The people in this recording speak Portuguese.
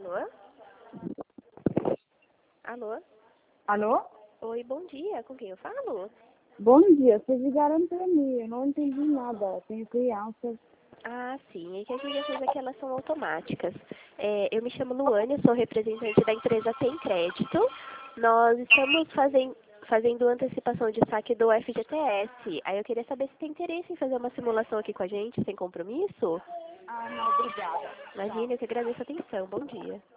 Alô? Alô? Alô? Oi, bom dia. Com quem eu falo? Bom dia, vocês ligaram para mim, eu não entendi nada, tenho crianças. Ah, sim. É que as ligações aqui elas são automáticas. Eu me chamo Luane, eu sou representante da empresa Tem Crédito. Nós estamos fazendo antecipação de saque do FGTS. Aí eu queria saber se tem interesse em fazer uma simulação aqui com a gente, sem compromisso. Ah, não, obrigada. Imagina, eu que agradeço a atenção. Bom dia.